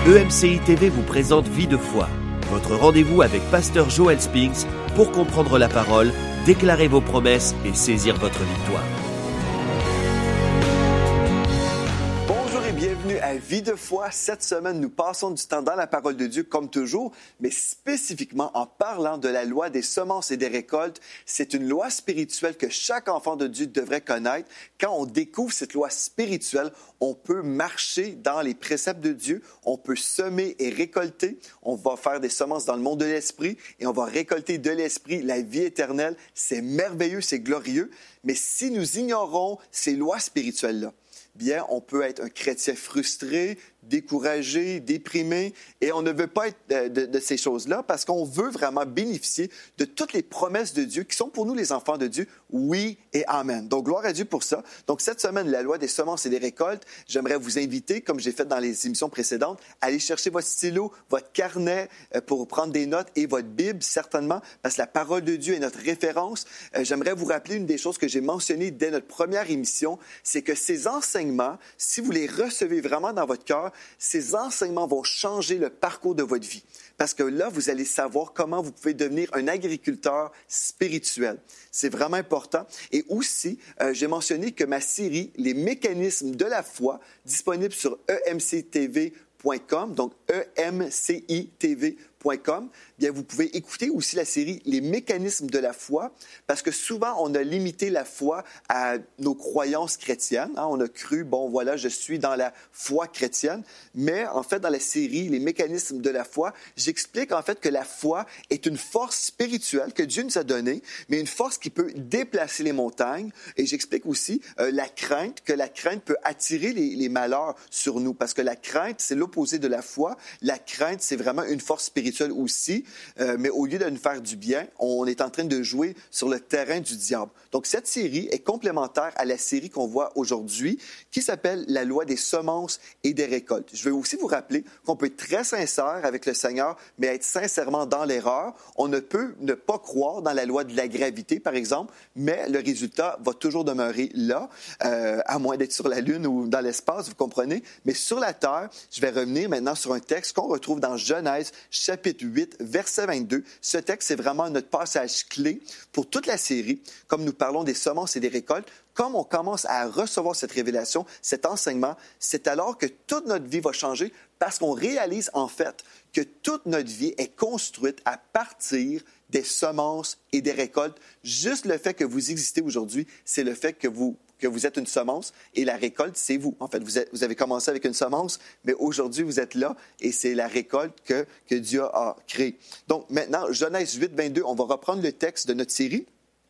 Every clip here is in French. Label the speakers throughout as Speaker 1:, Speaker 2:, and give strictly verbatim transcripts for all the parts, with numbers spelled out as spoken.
Speaker 1: E M C I T V vous présente Vie de foi, votre rendez-vous avec Pasteur Joel Spinks pour comprendre la parole, déclarer vos promesses et saisir votre victoire.
Speaker 2: Bonjour et bienvenue à Vie de foi. Cette semaine, nous passons du temps dans la parole de Dieu comme toujours, mais spécifiquement en parlant de la loi des semences et des récoltes. C'est une loi spirituelle que chaque enfant de Dieu devrait connaître. Quand on découvre cette loi spirituelle, on peut marcher dans les préceptes de Dieu, on peut semer et récolter. On va faire des semences dans le monde de l'esprit et on va récolter de l'esprit la vie éternelle. C'est merveilleux, c'est glorieux. Mais si nous ignorons ces lois spirituelles-là, bien, on peut être un chrétien frustré, découragé, déprimé, et on ne veut pas être de, de, de ces choses-là parce qu'on veut vraiment bénéficier de toutes les promesses de Dieu qui sont pour nous les enfants de Dieu, oui et amen. Donc, gloire à Dieu pour ça. Donc, cette semaine, la loi des semences et des récoltes, j'aimerais vous inviter, comme j'ai fait dans les émissions précédentes, à aller chercher votre stylo, votre carnet pour prendre des notes et votre Bible, certainement, parce que la parole de Dieu est notre référence. J'aimerais vous rappeler une des choses que j'ai mentionnées dès notre première émission, c'est que ces enseignements, si vous les recevez vraiment dans votre cœur, ces enseignements vont changer le parcours de votre vie. Parce que là, vous allez savoir comment vous pouvez devenir un agriculteur spirituel. C'est vraiment important. Et aussi, euh, j'ai mentionné que ma série, Les mécanismes de la foi, disponible sur e m c t v point com, donc e m c i t v point com, bien, vous pouvez écouter aussi la série Les mécanismes de la foi, parce que souvent, on a limité la foi à nos croyances chrétiennes. Hein? On a cru, bon, voilà, je suis dans la foi chrétienne. Mais en fait, dans la série Les mécanismes de la foi, j'explique en fait que la foi est une force spirituelle que Dieu nous a donnée, mais une force qui peut déplacer les montagnes. Et j'explique aussi euh, la crainte, que la crainte peut attirer les, les malheurs sur nous, parce que la crainte, c'est l'opposé de la foi. La crainte, c'est vraiment une force spirituelle aussi, euh, mais au lieu de nous faire du bien, on est en train de jouer sur le terrain du diable. Donc, cette série est complémentaire à la série qu'on voit aujourd'hui, qui s'appelle La loi des semences et des récoltes. Je vais aussi vous rappeler qu'on peut être très sincère avec le Seigneur, mais être sincèrement dans l'erreur. On ne peut ne pas croire dans la loi de la gravité, par exemple, mais le résultat va toujours demeurer là, euh, à moins d'être sur la Lune ou dans l'espace, vous comprenez. Mais sur la Terre, je vais revenir maintenant sur un texte qu'on retrouve dans Genèse, chapitre huit, verset vingt-deux. Ce texte, c'est vraiment notre passage clé pour toute la série. Comme nous parlons des semences et des récoltes, comme on commence à recevoir cette révélation, cet enseignement, c'est alors que toute notre vie va changer parce qu'on réalise en fait que toute notre vie est construite à partir des semences et des récoltes. Juste le fait que vous existez aujourd'hui, c'est le fait que vous que vous êtes une semence et la récolte, c'est vous. En fait, vous, êtes, vous avez commencé avec une semence, mais aujourd'hui, vous êtes là et c'est la récolte que, que Dieu a créée. Donc maintenant, Genèse huit, vingt-deux, on va reprendre le texte de notre série.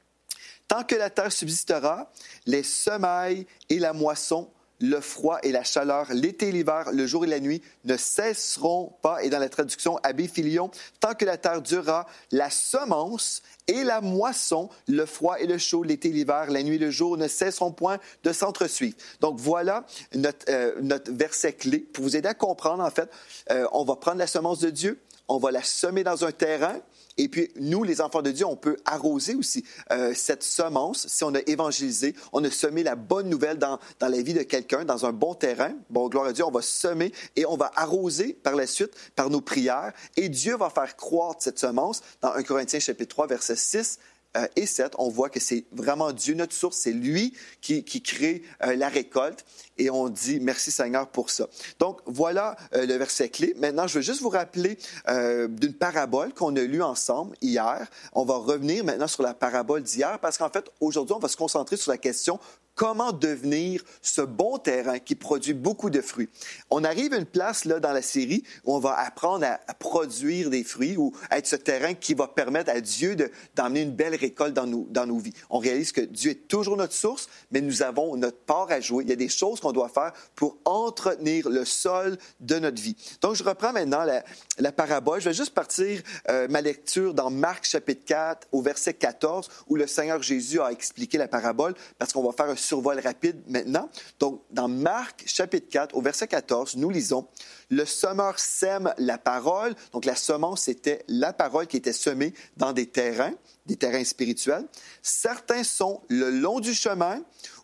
Speaker 2: « Tant que la terre subsistera, les semailles et la moisson, le froid et la chaleur, l'été et l'hiver, le jour et la nuit ne cesseront pas. » Et dans la traduction Abbé Filion, « Tant que la terre durera, la semence et la moisson, le froid et le chaud, l'été et l'hiver, la nuit et le jour ne cesseront point de s'entresuivre. » Donc voilà notre, euh, notre verset clé pour vous aider à comprendre. En fait, euh, on va prendre la semence de Dieu, on va la semer dans un terrain. Et puis, nous, les enfants de Dieu, on peut arroser aussi euh, cette semence. Si on a évangélisé, on a semé la bonne nouvelle dans, dans la vie de quelqu'un, dans un bon terrain. Bon, gloire à Dieu, on va semer et on va arroser par la suite par nos prières. Et Dieu va faire croître cette semence. Dans un Corinthiens chapitre trois, versets six euh, et sept, on voit que c'est vraiment Dieu notre source. C'est lui qui, qui crée euh, la récolte. Et on dit merci Seigneur pour ça. Donc, voilà euh, le verset clé. Maintenant, je veux juste vous rappeler euh, d'une parabole qu'on a lue ensemble hier. On va revenir maintenant sur la parabole d'hier parce qu'en fait, aujourd'hui, on va se concentrer sur la question comment devenir ce bon terrain qui produit beaucoup de fruits. On arrive à une place là dans la série où on va apprendre à, à produire des fruits ou à être ce terrain qui va permettre à Dieu de, d'emmener une belle récolte dans nos, dans nos vies. On réalise que Dieu est toujours notre source, mais nous avons notre part à jouer. Il y a des choses qu'on doit faire pour entretenir le sol de notre vie. Donc, je reprends maintenant la, la parabole. Je vais juste partir euh, ma lecture dans Marc chapitre quatre au verset quatorze où le Seigneur Jésus a expliqué la parabole parce qu'on va faire un survol rapide maintenant. Donc, dans Marc, chapitre quatre, au verset quatorze, nous lisons « Le semeur sème la parole ». Donc, la semence, c'était la parole qui était semée dans des terrains, des terrains spirituels. « Certains sont le long du chemin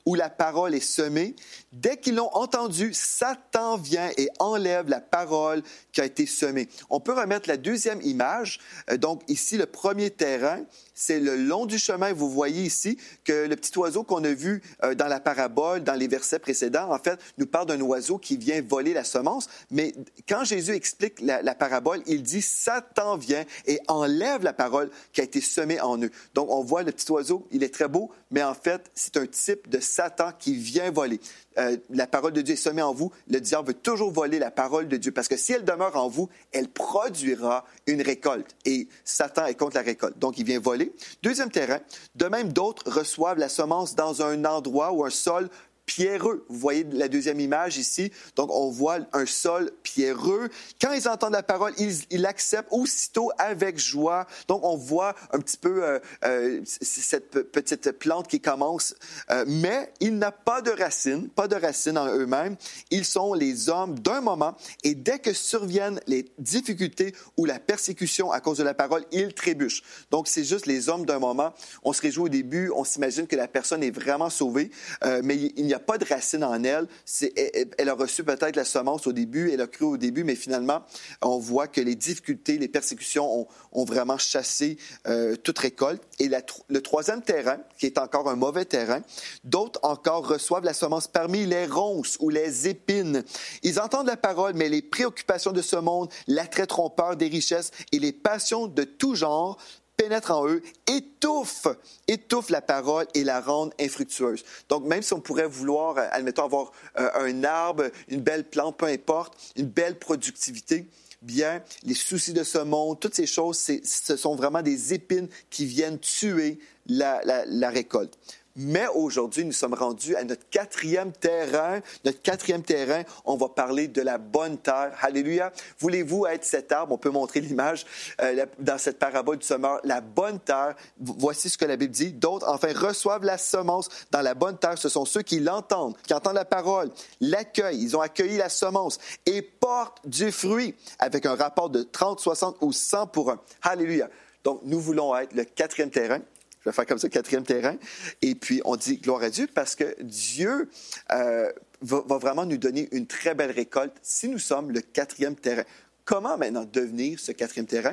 Speaker 2: où la parole est semée. Dès qu'ils l'ont entendu, Satan vient et enlève la parole qui a été semée. On peut remettre la deuxième image. Donc ici, le premier terrain, c'est le long du chemin. Vous voyez ici que le petit oiseau qu'on a vu dans la parabole, dans les versets précédents, en fait, nous parle d'un oiseau qui vient voler la semence. Mais quand Jésus explique la, la parabole, il dit « Satan vient et enlève la parole qui a été semée en eux ». Donc, on voit le petit oiseau, il est très beau, mais en fait, c'est un type de Satan qui vient voler. Euh, la parole de Dieu est semée en vous. Le diable veut toujours voler la parole de Dieu parce que si elle demeure en vous, elle produira une récolte. Et Satan est contre la récolte. Donc, il vient voler. Deuxième terrain, de même, d'autres reçoivent la semence dans un endroit ou un sol pierreux. Vous voyez la deuxième image ici. Donc, on voit un sol pierreux. Quand ils entendent la parole, ils, ils l'acceptent aussitôt avec joie. Donc, on voit un petit peu euh, euh, cette petite plante qui commence. Euh, mais il n'a pas de racines, pas de racines en eux-mêmes. Ils sont les hommes d'un moment. Et dès que surviennent les difficultés ou la persécution à cause de la parole, ils trébuchent. Donc, c'est juste les hommes d'un moment. On se réjouit au début. On s'imagine que la personne est vraiment sauvée. Euh, mais il n'y a pas de racines en elle. C'est, elle. Elle a reçu peut-être la semence au début, elle a cru au début, mais finalement, on voit que les difficultés, les persécutions ont, ont vraiment chassé euh, toute récolte. Et la, le troisième terrain, qui est encore un mauvais terrain, d'autres encore reçoivent la semence parmi les ronces ou les épines. Ils entendent la parole, mais les préoccupations de ce monde, l'attrait trompeur des richesses et les passions de tout genre pénètre en eux, étouffe, étouffe la parole et la rende infructueuse. Donc, même si on pourrait vouloir, admettons, avoir euh, un arbre, une belle plante, peu importe, une belle productivité, bien, les soucis de ce monde, toutes ces choses, c'est, ce sont vraiment des épines qui viennent tuer la, la, la récolte. Mais aujourd'hui, nous sommes rendus à notre quatrième terrain. Notre quatrième terrain, on va parler de la bonne terre. Alléluia. Voulez-vous être cet arbre? On peut montrer l'image euh, dans cette parabole du semeur. La bonne terre, voici ce que la Bible dit. D'autres, enfin, reçoivent la semence dans la bonne terre. Ce sont ceux qui l'entendent, qui entendent la parole, l'accueillent. Ils ont accueilli la semence et portent du fruit avec un rapport de trente, soixante ou cent pour un. Alléluia. Donc, nous voulons être le quatrième terrain. Je vais faire comme ça, quatrième terrain. Et puis, on dit gloire à Dieu parce que Dieu euh, va, va vraiment nous donner une très belle récolte si nous sommes le quatrième terrain. Comment maintenant devenir ce quatrième terrain?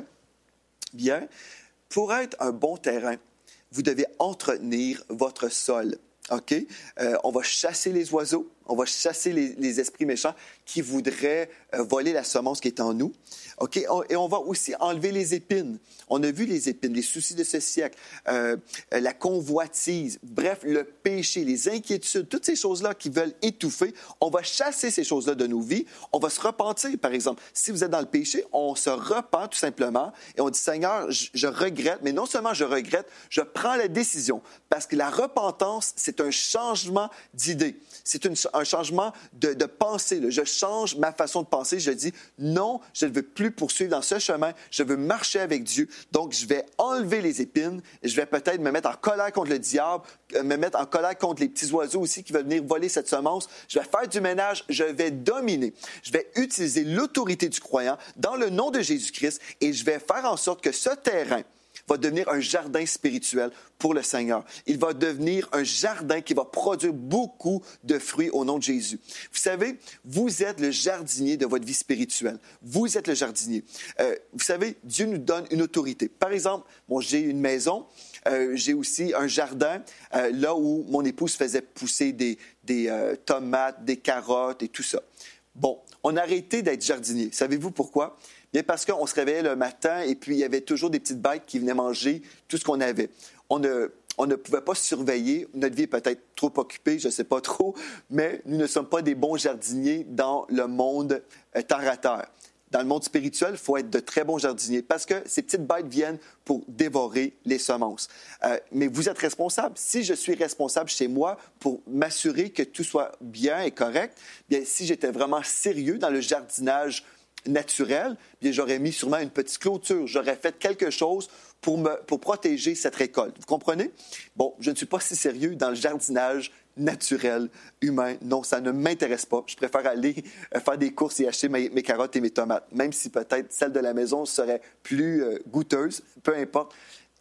Speaker 2: Bien, pour être un bon terrain, vous devez entretenir votre sol. OK? Euh, on va chasser les oiseaux, on va chasser les, les esprits méchants qui voudraient euh, voler la semence qui est en nous. OK? On, et on va aussi enlever les épines. On a vu les épines, les soucis de ce siècle, euh, la convoitise, bref, le péché, les inquiétudes, toutes ces choses-là qui veulent étouffer. On va chasser ces choses-là de nos vies. On va se repentir, par exemple. Si vous êtes dans le péché, on se repent tout simplement et on dit, Seigneur, je, je regrette, mais non seulement je regrette, je prends la décision parce que la repentance, c'est un changement d'idée. C'est une, un changement de, de pensée. Là. Je change ma façon de penser. Je dis, non, je ne veux plus poursuivre dans ce chemin. Je veux marcher avec Dieu. Donc, je vais enlever les épines. Et je vais peut-être me mettre en colère contre le diable, me mettre en colère contre les petits oiseaux aussi qui veulent venir voler cette semence. Je vais faire du ménage. Je vais dominer. Je vais utiliser l'autorité du croyant dans le nom de Jésus-Christ et je vais faire en sorte que ce terrain va devenir un jardin spirituel pour le Seigneur. Il va devenir un jardin qui va produire beaucoup de fruits au nom de Jésus. Vous savez, vous êtes le jardinier de votre vie spirituelle. Vous êtes le jardinier. Euh, vous savez, Dieu nous donne une autorité. Par exemple, bon, j'ai une maison, euh, j'ai aussi un jardin euh, là où mon épouse faisait pousser des, des euh, tomates, des carottes et tout ça. Bon, on a arrêté d'être jardinier. Savez-vous pourquoi? Bien parce qu'on se réveillait le matin et puis il y avait toujours des petites bêtes qui venaient manger tout ce qu'on avait. On ne, on ne pouvait pas surveiller. Notre vie est peut-être trop occupée, je ne sais pas trop, mais nous ne sommes pas des bons jardiniers dans le monde euh, terre à terre. Dans le monde spirituel, il faut être de très bons jardiniers parce que ces petites bêtes viennent pour dévorer les semences. Euh, mais vous êtes responsable. Si je suis responsable chez moi pour m'assurer que tout soit bien et correct, bien si j'étais vraiment sérieux dans le jardinage naturel, bien j'aurais mis sûrement une petite clôture. J'aurais fait quelque chose pour, me, pour protéger cette récolte. Vous comprenez? Bon, je ne suis pas si sérieux dans le jardinage naturel, humain. Non, ça ne m'intéresse pas. Je préfère aller faire des courses et acheter mes, mes carottes et mes tomates, même si peut-être celle de la maison serait plus euh, goûteuse, peu importe.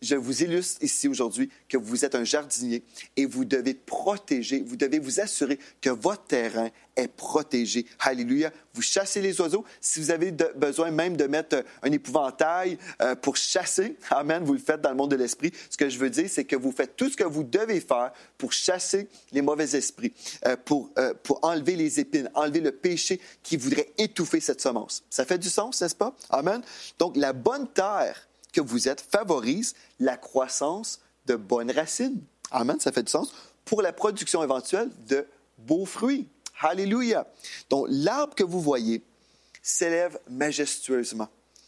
Speaker 2: je vous illustre ici aujourd'hui que vous êtes un jardinier et vous devez protéger, vous devez vous assurer que votre terrain est protégé. Alléluia. Vous chassez les oiseaux. Si vous avez de, besoin même de mettre un épouvantail euh, pour chasser, amen, vous le faites dans le monde de l'esprit. Ce que je veux dire, c'est que vous faites tout ce que vous devez faire pour chasser les mauvais esprits, euh, pour, euh, pour enlever les épines, enlever le péché qui voudrait étouffer cette semence. Ça fait du sens, n'est-ce pas? Amen. Donc, la bonne terre que vous êtes favorise la croissance de bonnes racines. Amen, ça fait du sens. Pour la production éventuelle de beaux fruits. Alléluia. Donc, l'arbre que vous voyez s'élève majestueusement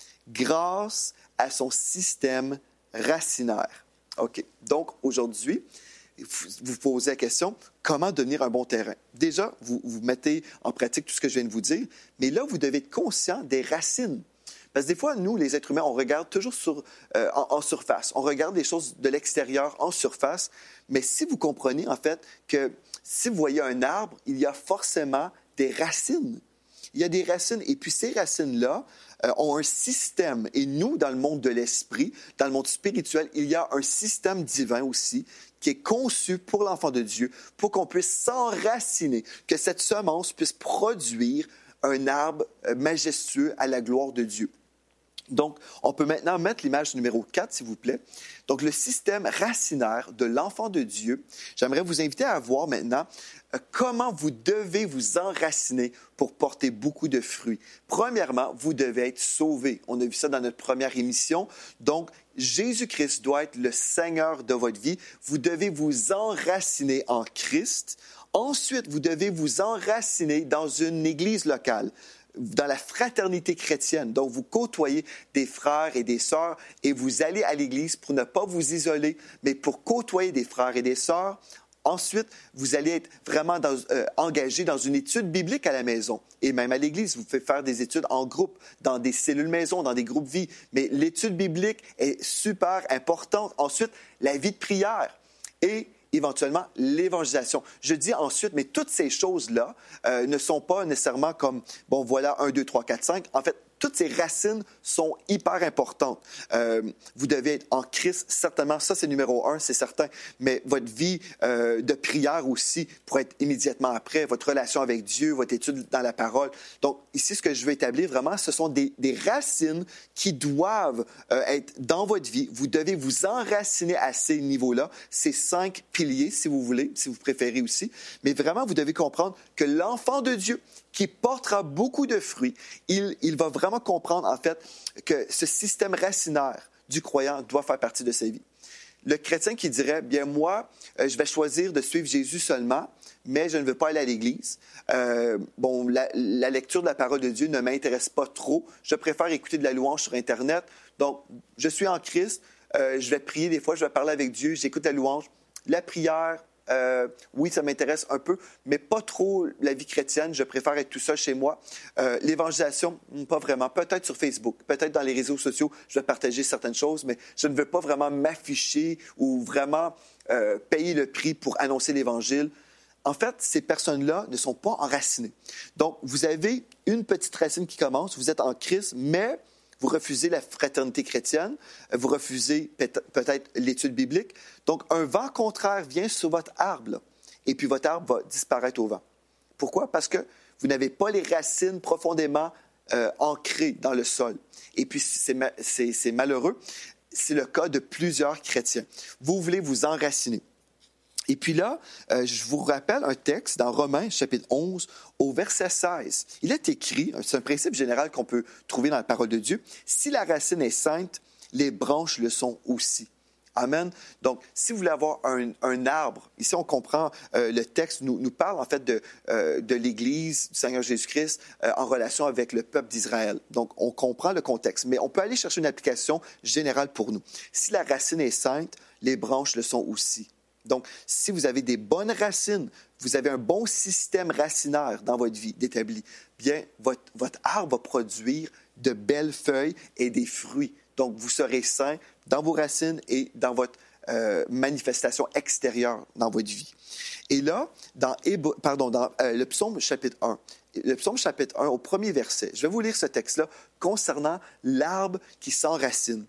Speaker 2: grâce à son système racinaire. OK. Donc, aujourd'hui, vous vous posez la question, comment devenir un bon terrain? Déjà, vous, vous mettez en pratique tout ce que je viens de vous dire, mais là, vous devez être conscient des racines. Parce que des fois, nous, les êtres humains, on regarde toujours sur, euh, en, en surface. On regarde les choses de l'extérieur en surface. Mais si vous comprenez, en fait, que si vous voyez un arbre, il y a forcément des racines. Il y a des racines. Et puis ces racines-là euh, ont un système. Et nous, dans le monde de l'esprit, dans le monde spirituel, il y a un système divin aussi qui est conçu pour l'enfant de Dieu, pour qu'on puisse s'enraciner, que cette semence puisse produire un arbre majestueux à la gloire de Dieu. Donc, on peut maintenant mettre l'image numéro quatre, s'il vous plaît. Donc, le système racinaire de l'enfant de Dieu. J'aimerais vous inviter à voir maintenant euh, comment vous devez vous enraciner pour porter beaucoup de fruits. Premièrement, vous devez être sauvé. On a vu ça dans notre première émission. Donc, Jésus-Christ doit être le Seigneur de votre vie. Vous devez vous enraciner en Christ. Ensuite, vous devez vous enraciner dans une église locale, dans la fraternité chrétienne. Donc, vous côtoyez des frères et des sœurs et vous allez à l'église pour ne pas vous isoler, mais pour côtoyer des frères et des sœurs. Ensuite, vous allez être vraiment dans, euh, engagé dans une étude biblique à la maison. Et même à l'église, vous pouvez faire des études en groupe, dans des cellules maison, dans des groupes vie. Mais l'étude biblique est super importante. Ensuite, la vie de prière et éventuellement l'évangélisation. Je dis ensuite, mais toutes ces choses-là euh, ne sont pas nécessairement comme, bon, voilà, un, deux, trois, quatre, cinq. En fait, toutes ces racines sont hyper importantes. Euh, vous devez être en Christ, certainement. Ça, c'est numéro un, c'est certain. Mais votre vie euh, de prière aussi, pour être immédiatement après, votre relation avec Dieu, votre étude dans la parole. Donc, ici, ce que je veux établir vraiment, ce sont des, des racines qui doivent euh, être dans votre vie. Vous devez vous enraciner à ces niveaux-là, ces cinq piliers, si vous voulez, si vous préférez aussi. Mais vraiment, vous devez comprendre que l'enfant de Dieu, qui portera beaucoup de fruits, il, il va vraiment comprendre, en fait, que ce système racinaire du croyant doit faire partie de sa vie. Le chrétien qui dirait, bien moi, euh, je vais choisir de suivre Jésus seulement, mais je ne veux pas aller à l'Église. Euh, bon, la, la lecture de la parole de Dieu ne m'intéresse pas trop. Je préfère écouter de la louange sur Internet. Donc, je suis en Christ, euh, je vais prier des fois, je vais parler avec Dieu, j'écoute la louange. La prière, Euh, oui, ça m'intéresse un peu, mais pas trop la vie chrétienne. Je préfère être tout seul chez moi. Euh, l'évangélisation, pas vraiment. Peut-être sur Facebook, peut-être dans les réseaux sociaux, je vais partager certaines choses, mais je ne veux pas vraiment m'afficher ou vraiment euh, payer le prix pour annoncer l'Évangile. En fait, ces personnes-là ne sont pas enracinées. Donc, vous avez une petite racine qui commence, vous êtes en Christ, mais vous refusez la fraternité chrétienne, vous refusez peut-être l'étude biblique. Donc, un vent contraire vient sur votre arbre, là, et puis votre arbre va disparaître au vent. Pourquoi? Parce que vous n'avez pas les racines profondément euh, ancrées dans le sol. Et puis, c'est, c'est, c'est malheureux. C'est le cas de plusieurs chrétiens. Vous voulez vous enraciner. Et puis là, euh, je vous rappelle un texte dans Romains, chapitre onze, au verset seize. Il est écrit, c'est un principe général qu'on peut trouver dans la parole de Dieu, « Si la racine est sainte, les branches le sont aussi. » Amen. Donc, si vous voulez avoir un, un arbre, ici on comprend, euh, le texte nous, nous parle en fait de, euh, de l'Église du Seigneur Jésus-Christ euh, en relation avec le peuple d'Israël. Donc, on comprend le contexte, mais on peut aller chercher une application générale pour nous. Si la racine est sainte, les branches le sont aussi. Donc, si vous avez des bonnes racines, vous avez un bon système racinaire dans votre vie d'établi, bien, votre, votre arbre va produire de belles feuilles et des fruits. Donc, vous serez sain dans vos racines et dans votre euh, manifestation extérieure dans votre vie. Et là, dans, pardon, dans euh, le psaume chapitre un, le psaume chapitre un, au premier verset, je vais vous lire ce texte-là concernant l'arbre qui s'enracine.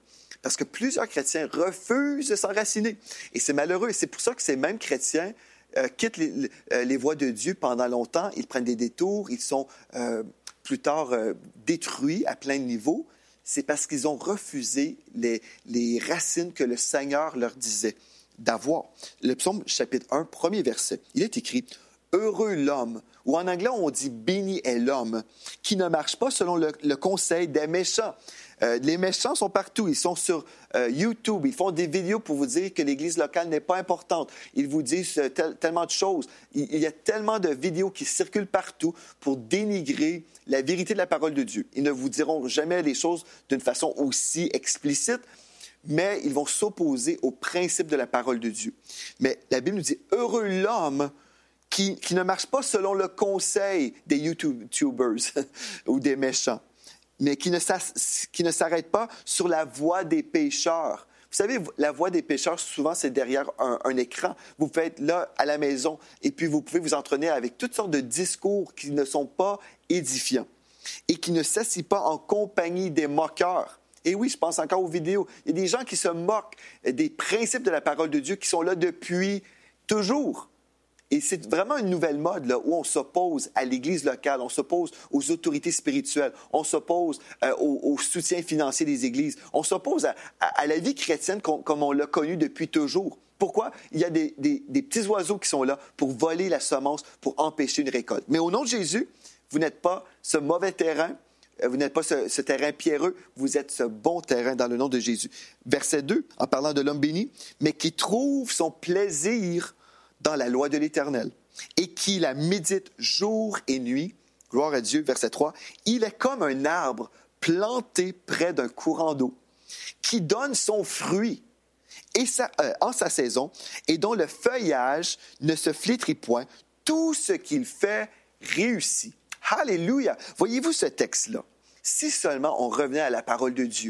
Speaker 2: Parce que plusieurs chrétiens refusent de s'enraciner. Et c'est malheureux. Et c'est pour ça que ces mêmes chrétiens euh, quittent les, les, les voies de Dieu pendant longtemps. Ils prennent des détours. Ils sont euh, plus tard euh, détruits à plein de niveaux. C'est parce qu'ils ont refusé les, les racines que le Seigneur leur disait d'avoir. Le psaume chapitre un, premier verset, il est écrit « Heureux l'homme », ou en anglais on dit « Béni est l'homme », qui ne marche pas selon le, le conseil des méchants. Euh, les méchants sont partout. Ils sont sur euh, YouTube. Ils font des vidéos pour vous dire que l'Église locale n'est pas importante. Ils vous disent euh, tel, tellement de choses. Il, il y a tellement de vidéos qui circulent partout pour dénigrer la vérité de la parole de Dieu. Ils ne vous diront jamais les choses d'une façon aussi explicite, mais ils vont s'opposer aux principes de la parole de Dieu. Mais la Bible nous dit « Heureux l'homme » qui, qui ne marche pas selon le conseil des YouTubers ou des méchants, mais qui ne, qui ne s'arrête pas sur la voie des pécheurs. Vous savez, la voie des pécheurs, souvent, c'est derrière un, un écran. Vous pouvez être là, à la maison, et puis vous pouvez vous entraîner avec toutes sortes de discours qui ne sont pas édifiants et qui ne s'assient pas en compagnie des moqueurs. Et oui, je pense encore aux vidéos. Il y a des gens qui se moquent des principes de la parole de Dieu qui sont là depuis toujours. Et c'est vraiment une nouvelle mode là, où on s'oppose à l'Église locale, on s'oppose aux autorités spirituelles, on s'oppose euh, au, au soutien financier des églises, on s'oppose à, à, à la vie chrétienne com- comme on l'a connue depuis toujours. Pourquoi? Il y a des, des, des petits oiseaux qui sont là pour voler la semence, pour empêcher une récolte. Mais au nom de Jésus, vous n'êtes pas ce mauvais terrain, vous n'êtes pas ce, ce terrain pierreux, vous êtes ce bon terrain dans le nom de Jésus. Verset deux, en parlant de l'homme béni, mais qui trouve son plaisir dans la loi de l'Éternel, et qui la médite jour et nuit, gloire à Dieu, verset trois, il est comme un arbre planté près d'un courant d'eau, qui donne son fruit et sa, euh, en sa saison, et dont le feuillage ne se flétrit point, tout ce qu'il fait réussit. Alléluia! Voyez-vous ce texte-là? Si seulement on revenait à la parole de Dieu,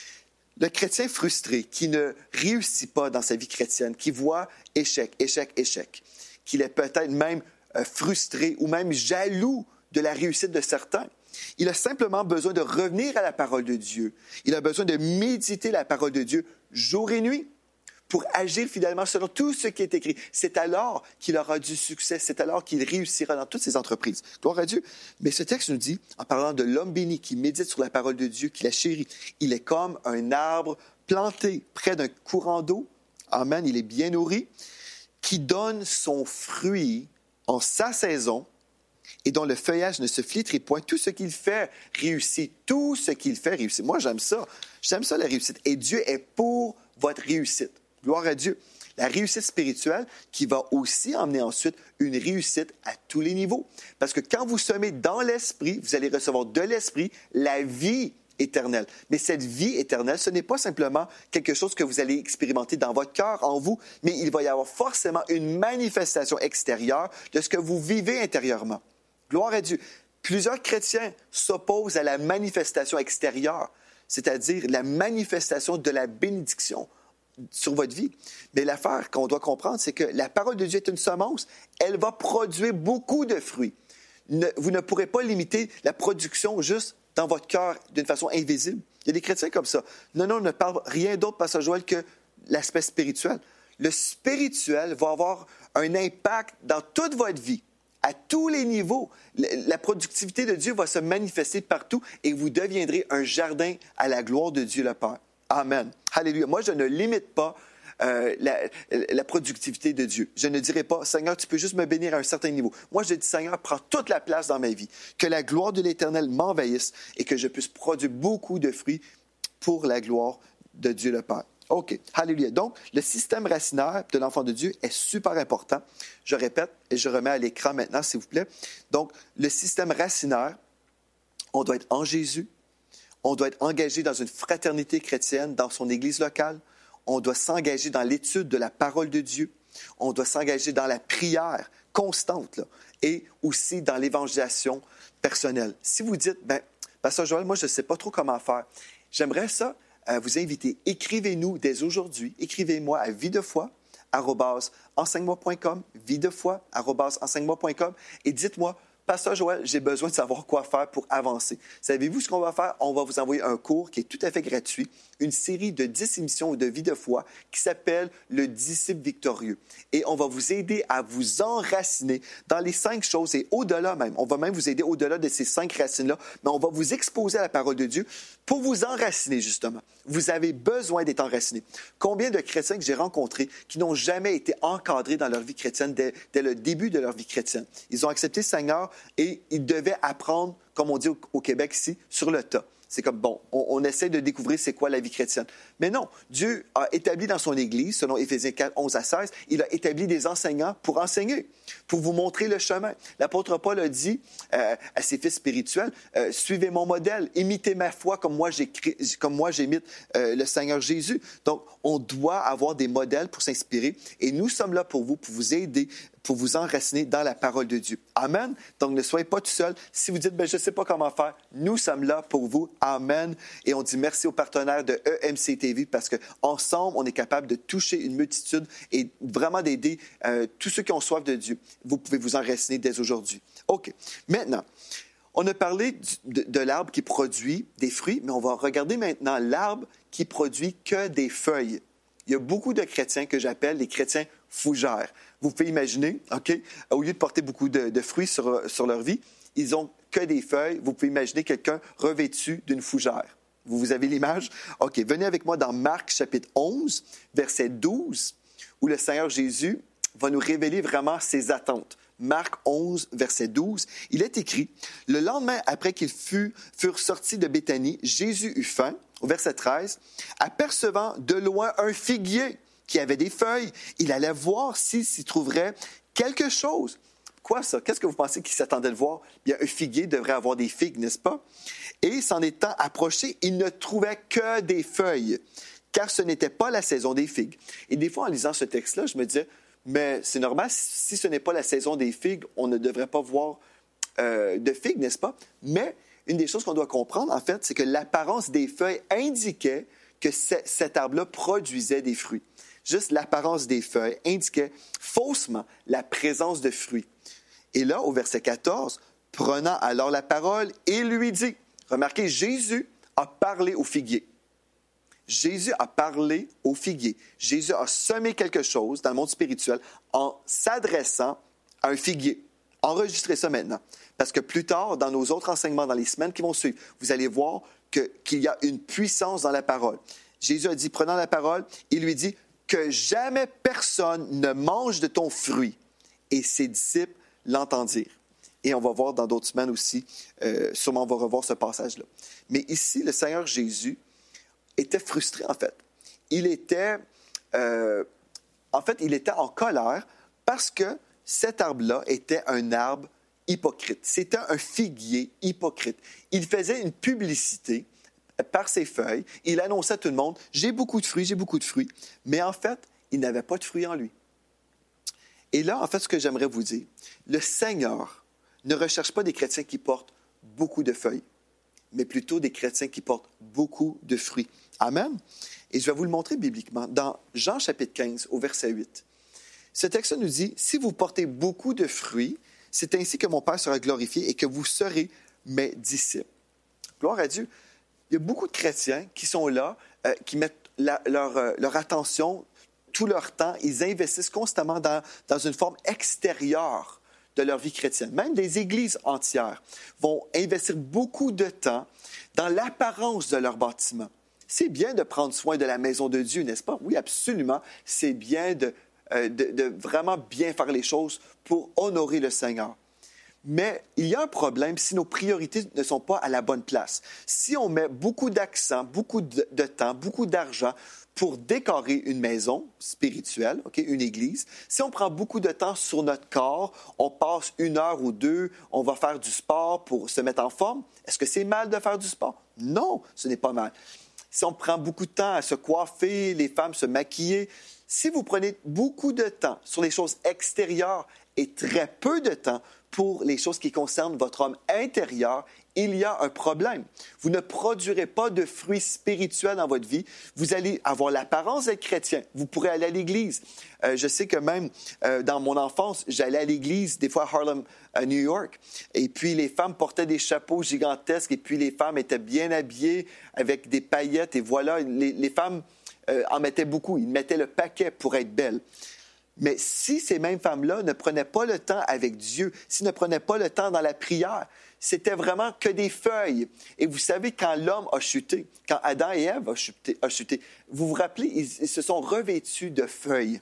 Speaker 2: le chrétien frustré qui ne réussit pas dans sa vie chrétienne, qui voit échec, échec, échec, qu'il est peut-être même euh, frustré ou même jaloux de la réussite de certains, il a simplement besoin de revenir à la parole de Dieu. Il a besoin de méditer la parole de Dieu jour et nuit pour agir fidèlement selon tout ce qui est écrit. C'est alors qu'il aura du succès, c'est alors qu'il réussira dans toutes ses entreprises. Gloire à Dieu. Mais ce texte nous dit, en parlant de l'homme béni qui médite sur la parole de Dieu, qui la chérit, il est comme un arbre planté près d'un courant d'eau. Amen, il est bien nourri, qui donne son fruit en sa saison et dont le feuillage ne se flétrit point. Tout ce qu'il fait réussit. Tout ce qu'il fait réussit. Moi, j'aime ça. J'aime ça, la réussite. Et Dieu est pour votre réussite. Gloire à Dieu. La réussite spirituelle qui va aussi emmener ensuite une réussite à tous les niveaux. Parce que quand vous semez dans l'esprit, vous allez recevoir de l'esprit la vie éternelle. Mais cette vie éternelle, ce n'est pas simplement quelque chose que vous allez expérimenter dans votre cœur, en vous, mais il va y avoir forcément une manifestation extérieure de ce que vous vivez intérieurement. Gloire à Dieu. Plusieurs chrétiens s'opposent à la manifestation extérieure, c'est-à-dire la manifestation de la bénédiction sur votre vie. Mais l'affaire qu'on doit comprendre, c'est que la parole de Dieu est une semence. Elle va produire beaucoup de fruits. Ne, vous ne pourrez pas limiter la production juste dans votre cœur d'une façon invisible. Il y a des chrétiens comme ça. Non, non, on ne parle rien d'autre, Pasteur Joël, que l'aspect spirituel. Le spirituel va avoir un impact dans toute votre vie, à tous les niveaux. La productivité de Dieu va se manifester partout et vous deviendrez un jardin à la gloire de Dieu le Père. Amen. Alléluia. Moi, je ne limite pas euh, la, la productivité de Dieu. Je ne dirai pas, Seigneur, tu peux juste me bénir à un certain niveau. Moi, je dis, Seigneur, prends toute la place dans ma vie. Que la gloire de l'Éternel m'envahisse et que je puisse produire beaucoup de fruits pour la gloire de Dieu le Père. OK. Alléluia. Donc, le système racinaire de l'enfant de Dieu est super important. Je répète et je remets à l'écran maintenant, s'il vous plaît. Donc, le système racinaire, on doit être en Jésus. On doit être engagé dans une fraternité chrétienne, dans son église locale. On doit s'engager dans l'étude de la parole de Dieu. On doit s'engager dans la prière constante là, et aussi dans l'évangélisation personnelle. Si vous dites, ben, Pasteur Joël, moi, je ne sais pas trop comment faire, j'aimerais ça euh, vous inviter. Écrivez-nous dès aujourd'hui. Écrivez-moi à vie de foi arobase enseigne moi point com, vie de foi arobase enseigne moi point com et dites-moi Pasteur Joël, j'ai besoin de savoir quoi faire pour avancer. Savez-vous ce qu'on va faire? On va vous envoyer un cours qui est tout à fait gratuit, une série de dix émissions de vie de foi qui s'appelle Le disciple victorieux. Et on va vous aider à vous enraciner dans les cinq choses et au-delà même. On va même vous aider au-delà de ces cinq racines-là, mais on va vous exposer à la parole de Dieu pour vous enraciner, justement. Vous avez besoin d'être enraciné. Combien de chrétiens que j'ai rencontrés qui n'ont jamais été encadrés dans leur vie chrétienne dès, dès le début de leur vie chrétienne? Ils ont accepté le Seigneur et ils devaient apprendre, comme on dit au, au Québec ici, sur le tas. C'est comme, bon, on, on essaie de découvrir c'est quoi la vie chrétienne. Mais non, Dieu a établi dans son Église, selon Éphésiens quatre, onze à seize, il a établi des enseignants pour enseigner, pour vous montrer le chemin. L'apôtre Paul a dit euh, à ses fils spirituels, euh, suivez mon modèle, imitez ma foi comme moi, comme moi j'imite euh, le Seigneur Jésus. Donc, on doit avoir des modèles pour s'inspirer et nous sommes là pour vous, pour vous aider, pour vous enraciner dans la parole de Dieu. Amen. Donc, ne soyez pas tout seul. Si vous dites, ben, je ne sais pas comment faire, nous sommes là pour vous. Amen. Et on dit merci aux partenaires de E M C T V parce qu'ensemble, on est capable de toucher une multitude et vraiment d'aider euh, tous ceux qui ont soif de Dieu. Vous pouvez vous enraciner dès aujourd'hui. OK. Maintenant, on a parlé du, de, de l'arbre qui produit des fruits, mais on va regarder maintenant l'arbre qui produit que des feuilles. Il y a beaucoup de chrétiens que j'appelle les chrétiens fougères. Vous pouvez imaginer, OK, au lieu de porter beaucoup de, de fruits sur, sur leur vie, ils n'ont que des feuilles. Vous pouvez imaginer quelqu'un revêtu d'une fougère. Vous, vous avez l'image? OK, venez avec moi dans Marc chapitre onze, verset douze, où le Seigneur Jésus va nous révéler vraiment ses attentes. Marc onze, verset douze, il est écrit, « Le lendemain, après qu'ils furent, furent sortis de Béthanie, Jésus eut faim. » Au verset treize, « Apercevant de loin un figuier qui avait des feuilles, il allait voir s'il s'y trouverait quelque chose. » Quoi ça? Qu'est-ce que vous pensez qu'il s'attendait de voir? Bien, un figuier devrait avoir des figues, n'est-ce pas? Et s'en étant approché, il ne trouvait que des feuilles, car ce n'était pas la saison des figues. Et des fois, en lisant ce texte-là, je me disais, mais c'est normal, si ce n'est pas la saison des figues, on ne devrait pas voir euh, de figues, n'est-ce pas? Mais une des choses qu'on doit comprendre, en fait, c'est que l'apparence des feuilles indiquait que c- cet arbre-là produisait des fruits. Juste l'apparence des feuilles indiquait faussement la présence de fruits. Et là, au verset quatorze, « Prenant alors la parole, il lui dit... » Remarquez, Jésus a parlé au figuier. Jésus a parlé au figuier. Jésus a semé quelque chose dans le monde spirituel en s'adressant à un figuier. Enregistrez ça maintenant. Parce que plus tard, dans nos autres enseignements, dans les semaines qui vont suivre, vous allez voir que, qu'il y a une puissance dans la parole. Jésus a dit, prenant la parole, il lui dit, « Que jamais personne ne mange de ton fruit. » Et ses disciples l'entendirent. Et on va voir dans d'autres semaines aussi, euh, sûrement on va revoir ce passage-là. Mais ici, le Seigneur Jésus était frustré, en fait. Il était, euh, en fait, il était en colère parce que cet arbre-là était un arbre hypocrite. C'était un figuier hypocrite. Il faisait une publicité par ses feuilles. Il annonçait à tout le monde, « J'ai beaucoup de fruits, j'ai beaucoup de fruits. » Mais en fait, il n'avait pas de fruits en lui. Et là, en fait, ce que j'aimerais vous dire, le Seigneur ne recherche pas des chrétiens qui portent beaucoup de feuilles, mais plutôt des chrétiens qui portent beaucoup de fruits. Amen. Et je vais vous le montrer bibliquement dans Jean chapitre quinze, au verset huit. Ce texte nous dit, « Si vous portez beaucoup de fruits, c'est ainsi que mon Père sera glorifié et que vous serez mes disciples. » Gloire à Dieu. Il y a beaucoup de chrétiens qui sont là, euh, qui mettent la, leur, euh, leur attention, tout leur temps, ils investissent constamment dans, dans une forme extérieure de leur vie chrétienne. Même des églises entières vont investir beaucoup de temps dans l'apparence de leur bâtiment. C'est bien de prendre soin de la maison de Dieu, n'est-ce pas? Oui, absolument. C'est bien de, euh, de, de vraiment bien faire les choses pour honorer le Seigneur. Mais il y a un problème si nos priorités ne sont pas à la bonne place. Si on met beaucoup d'accent, beaucoup de, de temps, beaucoup d'argent pour décorer une maison spirituelle, okay, une église, si on prend beaucoup de temps sur notre corps, on passe une heure ou deux, on va faire du sport pour se mettre en forme, est-ce que c'est mal de faire du sport? Non, ce n'est pas mal. Si on prend beaucoup de temps à se coiffer, les femmes se maquiller, si vous prenez beaucoup de temps sur les choses extérieures et très peu de temps pour les choses qui concernent votre homme intérieur, il y a un problème. Vous ne produirez pas de fruits spirituels dans votre vie. Vous allez avoir l'apparence d'être chrétien. Vous pourrez aller à l'église. Euh, je sais que même euh, dans mon enfance, j'allais à l'église, des fois à Harlem, à New York. Et puis, les femmes portaient des chapeaux gigantesques. Et puis, les femmes étaient bien habillées avec des paillettes. Et voilà, les, les femmes euh, en mettaient beaucoup. Ils mettaient le paquet pour être belles. Mais si ces mêmes femmes-là ne prenaient pas le temps avec Dieu, s'ils ne prenaient pas le temps dans la prière, c'était vraiment que des feuilles. Et vous savez, quand l'homme a chuté, quand Adam et Ève ont chuté, ont chuté vous vous rappelez, ils, ils se sont revêtus de feuilles.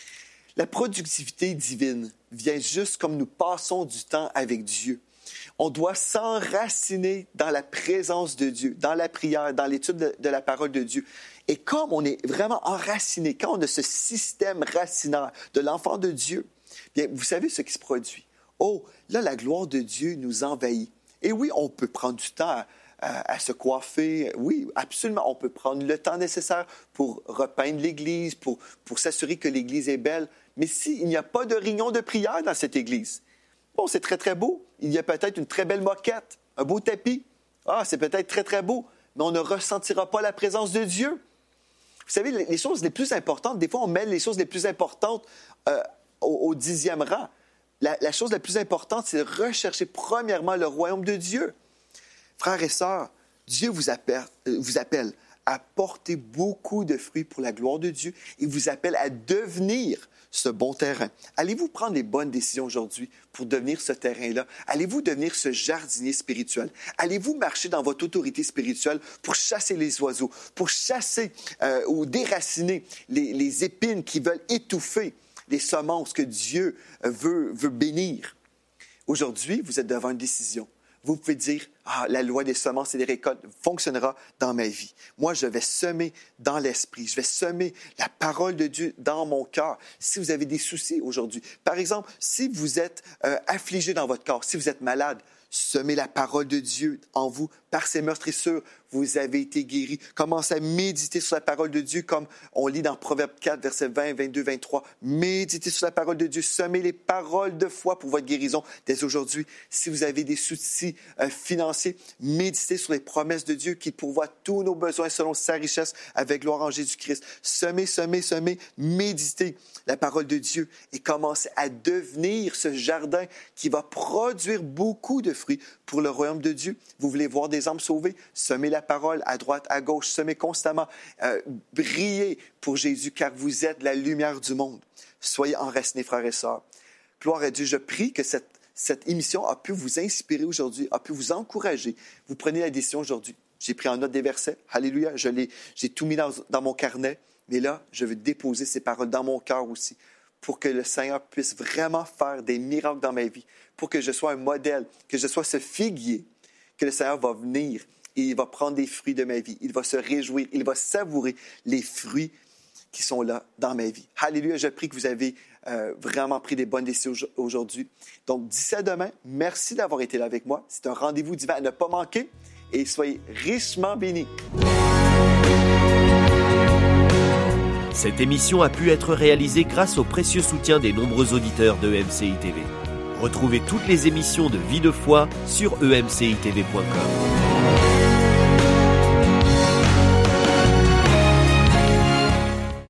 Speaker 2: La productivité divine vient juste comme nous passons du temps avec Dieu. On doit s'enraciner dans la présence de Dieu, dans la prière, dans l'étude de, de la parole de Dieu. Et comme on est vraiment enraciné, quand on a ce système racinaire de l'enfant de Dieu, bien, vous savez ce qui se produit. Oh, là, la gloire de Dieu nous envahit. Et oui, on peut prendre du temps à, à, à se coiffer. Oui, absolument, on peut prendre le temps nécessaire pour repeindre l'Église, pour, pour s'assurer que l'Église est belle. Mais s'il n'y a pas de réunion de prière dans cette Église, bon, c'est très, très beau. Il y a peut-être une très belle moquette, un beau tapis. Ah, c'est peut-être très, très beau, mais on ne ressentira pas la présence de Dieu. Vous savez, les choses les plus importantes, des fois, on met les choses les plus importantes euh, au, au dixième rang. La, la chose la plus importante, c'est de rechercher premièrement le royaume de Dieu. Frères et sœurs, Dieu vous appelle, euh, vous appelle à porter beaucoup de fruits pour la gloire de Dieu et vous appelle à devenir ce bon terrain. Allez-vous prendre les bonnes décisions aujourd'hui pour devenir ce terrain-là? Allez-vous devenir ce jardinier spirituel? Allez-vous marcher dans votre autorité spirituelle pour chasser les oiseaux, pour chasser euh, ou déraciner les, les épines qui veulent étouffer les semences que Dieu veut, veut bénir? Aujourd'hui, vous êtes devant une décision. Vous pouvez dire, ah, la loi des semences et des récoltes fonctionnera dans ma vie. Moi, je vais semer dans l'esprit. Je vais semer la parole de Dieu dans mon cœur. Si vous avez des soucis aujourd'hui, par exemple, si vous êtes euh, affligé dans votre corps, si vous êtes malade, semez la parole de Dieu en vous. Par ses meurtrissures, vous avez été guéris. Commencez à méditer sur la parole de Dieu, comme on lit dans Proverbe quatre, versets vingt, vingt-deux, vingt-trois. Méditez sur la parole de Dieu. Semez les paroles de foi pour votre guérison dès aujourd'hui. Si vous avez des soucis euh, financiers, méditez sur les promesses de Dieu qui pourvoit tous nos besoins selon sa richesse avec gloire en Jésus-Christ. Semez, semez, semez, méditez la parole de Dieu et commencez à devenir ce jardin qui va produire beaucoup de fruits pour le royaume de Dieu. Vous voulez voir des âmes sauvées? Semez la parole à droite, à gauche. Semez constamment. Euh, brillez pour Jésus, car vous êtes la lumière du monde. Soyez enracinés, frères et sœurs. Gloire à Dieu. Je prie que cette, cette émission a pu vous inspirer aujourd'hui, a pu vous encourager. Vous prenez la décision aujourd'hui. J'ai pris en note des versets. Alléluia. Je l'ai, j'ai tout mis dans, dans mon carnet. Mais là, je veux déposer ces paroles dans mon cœur aussi, pour que le Seigneur puisse vraiment faire des miracles dans ma vie, pour que je sois un modèle, que je sois ce figuier, que le Seigneur va venir et il va prendre des fruits de ma vie. Il va se réjouir, il va savourer les fruits qui sont là dans ma vie. Alléluia, je prie que vous avez euh, vraiment pris des bonnes décisions aujourd'hui. Donc, d'ici à demain, merci d'avoir été là avec moi. C'est un rendez-vous divin à ne pas manquer et soyez richement bénis.
Speaker 1: Cette émission a pu être réalisée grâce au précieux soutien des nombreux auditeurs de E M C I T V. Retrouvez toutes les émissions de Vie de foi sur e m c i t v point com.